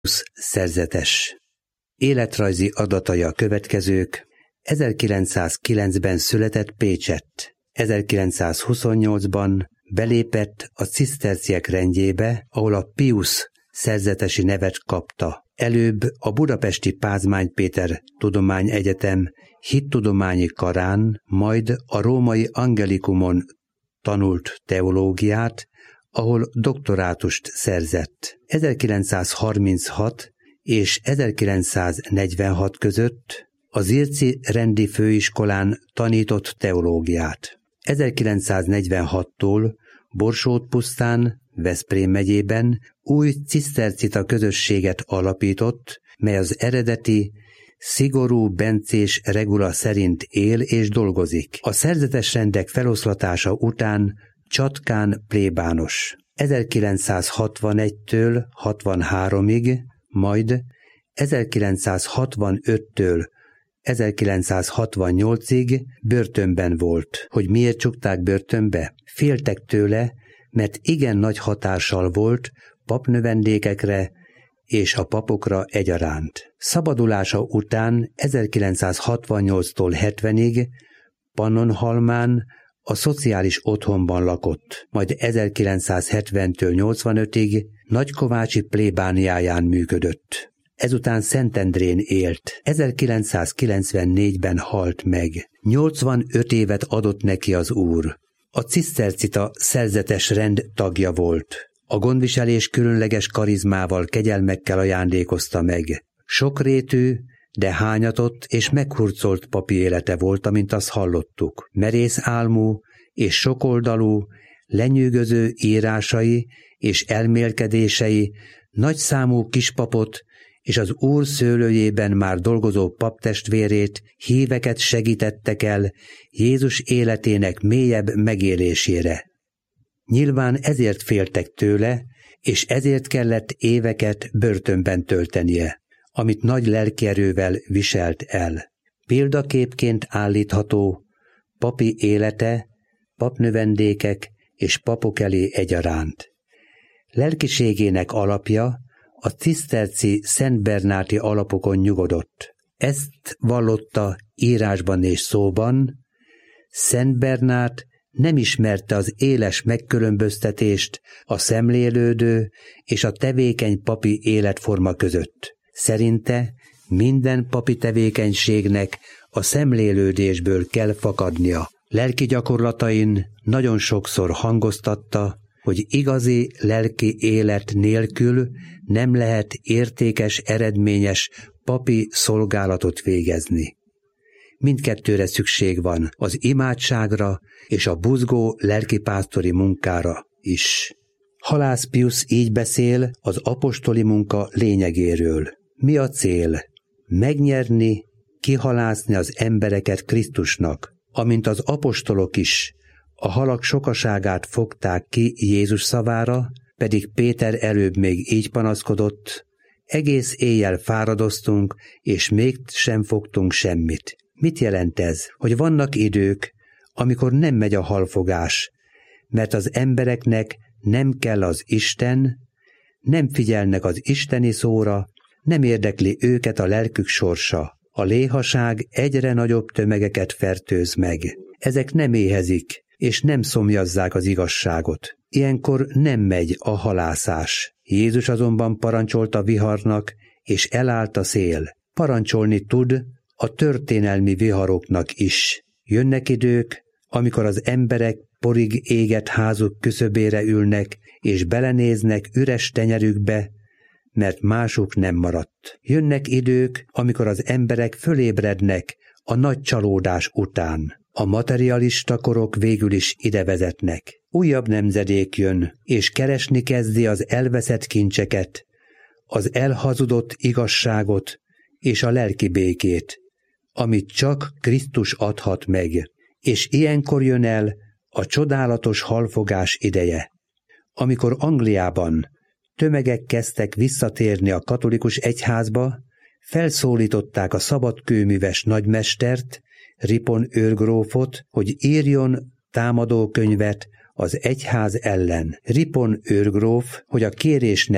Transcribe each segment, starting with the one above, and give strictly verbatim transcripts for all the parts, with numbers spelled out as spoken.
szerzetes. Életrajzi adatai a következők. ezerkilencszázkilencben született Pécsett. ezerkilencszázhuszonnyolcban belépett a ciszterciek rendjébe, ahol a Piusz szerzetesi nevet kapta. Előbb a budapesti Pázmány Péter Tudományegyetem hittudományi karán, majd a római Angelikumon tanult teológiát, ahol doktorátust szerzett. ezerkilencszázharminchat és ezerkilencszáznegyvenhat között az Irci Rendi Főiskolán tanított teológiát. ezerkilencszáznegyvenhattól Borsódpusztán, Veszprém megyében új cisztercita közösséget alapított, mely az eredeti, szigorú bencés regula szerint él és dolgozik. A szerzetes rendek feloszlatása után csatkán plébános. ezerkilencszázhatvanegytől hatvanháromig, majd ezerkilencszázhatvanöttől ezerkilencszázhatvannyolcig börtönben volt. Hogy miért csukták börtönbe? Féltek tőle, mert igen nagy hatással volt papnövendékekre és a papokra egyaránt. Szabadulása után ezerkilencszázhatvannyolctól hetvenig Pannonhalmán a szociális otthonban lakott, majd ezerkilencszázhetventől nyolcvanötig Nagykovácsi plébániáján működött. Ezután Szentendrén élt. ezerkilencszázkilencvennégyben halt meg. nyolcvanöt évet adott neki az Úr. A cisztercita szerzetes rend tagja volt. A gondviselés különleges karizmával, kegyelmekkel ajándékozta meg. Sokrétű, de hányatott és meghurcolt papi élete volt, amint azt hallottuk. Merész álmú és sokoldalú, lenyűgöző írásai és elmélkedései nagyszámú kispapot és az Úr szőlőjében már dolgozó paptestvérét, híveket segítettek el Jézus életének mélyebb megélésére. Nyilván ezért féltek tőle, és ezért kellett éveket börtönben töltenie, amit nagy lelkierővel viselt el. Példaképként állítható papi élete, papnövendékek és papok elé egyaránt. Lelkiségének alapja a ciszterci szentbernáti alapokon nyugodott. Ezt vallotta írásban és szóban. Szent Bernát nem ismerte az éles megkülönböztetést a szemlélődő és a tevékeny papi életforma között. Szerinte minden papi tevékenységnek a szemlélődésből kell fakadnia. Lelki gyakorlatain nagyon sokszor hangoztatta, hogy igazi lelki élet nélkül nem lehet értékes, eredményes papi szolgálatot végezni. Mindkettőre szükség van, az imádságra és a buzgó lelkipásztori munkára is. Halász Piusz így beszél az apostoli munka lényegéről. Mi a cél? Megnyerni, kihalászni az embereket Krisztusnak, amint az apostolok is a halak sokaságát fogták ki Jézus szavára, pedig Péter előbb még így panaszkodott, egész éjjel fáradoztunk, és még sem fogtunk semmit. Mit jelent ez? Hogy vannak idők, amikor nem megy a halfogás, mert az embereknek nem kell az Isten, nem figyelnek az isteni szóra, nem érdekli őket a lelkük sorsa. A léhaság egyre nagyobb tömegeket fertőz meg. Ezek nem éhezik, és nem szomjazzák az igazságot. Ilyenkor nem megy a halászás. Jézus azonban parancsolt a viharnak, és elállt a szél. Parancsolni tud a történelmi viharoknak is. Jönnek idők, amikor az emberek porig égett házuk küszöbére ülnek, és belenéznek üres tenyerükbe, mert másuk nem maradt. Jönnek idők, amikor az emberek fölébrednek a nagy csalódás után. A materialista korok végül is ide vezetnek. Újabb nemzedék jön, és keresni kezdi az elveszett kincseket, az elhazudott igazságot és a lelki békét, amit csak Krisztus adhat meg. És ilyenkor jön el a csodálatos halfogás ideje, amikor Angliában tömegek kezdtek visszatérni a katolikus egyházba, felszólították a szabadkőműves nagymestert, Ripon őrgrófot, hogy írjon támadókönyvet az egyház ellen. Ripon őrgróf, hogy a kérésnek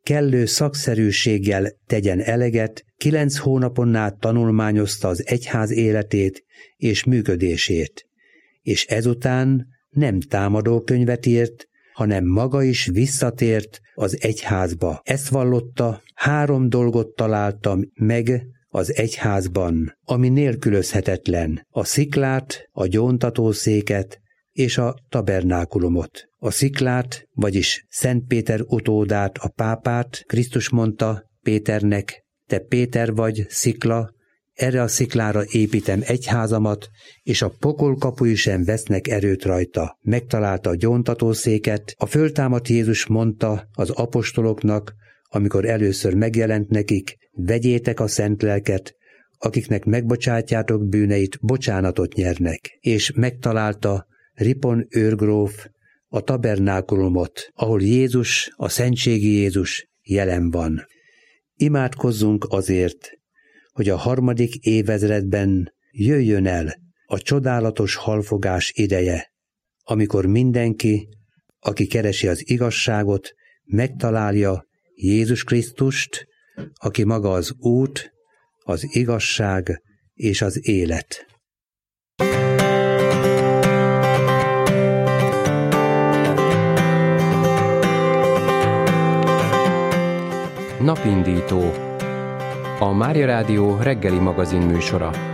kellő szakszerűséggel tegyen eleget, kilenc hónapon át tanulmányozta az egyház életét és működését, és ezután nem támadókönyvet írt, hanem maga is visszatért az egyházba. Ezt vallotta, három dolgot találtam meg az egyházban, ami nélkülözhetetlen: a sziklát, a gyóntatószéket és a tabernákulumot. A sziklát, vagyis Szent Péter utódát, a pápát Krisztus mondta Péternek: te Péter vagy szikla, erre a sziklára építem egyházamat, és a pokol kapui sem vesznek erőt rajta. Megtalálta a gyóntatószéket. A föltámadt Jézus mondta az apostoloknak, amikor először megjelent nekik: vegyétek a szent lelket, akiknek megbocsátjátok bűneit, bocsánatot nyernek. És megtalálta Ripon őrgróf a tabernákulumot, ahol Jézus, a szentségi Jézus jelen van. Imádkozzunk azért, hogy a harmadik évezredben jöjjön el a csodálatos halfogás ideje, amikor mindenki, aki keresi az igazságot, megtalálja Jézus Krisztust, aki maga az út, az igazság és az élet. Napindító, a Mária Rádió reggeli magazin műsora.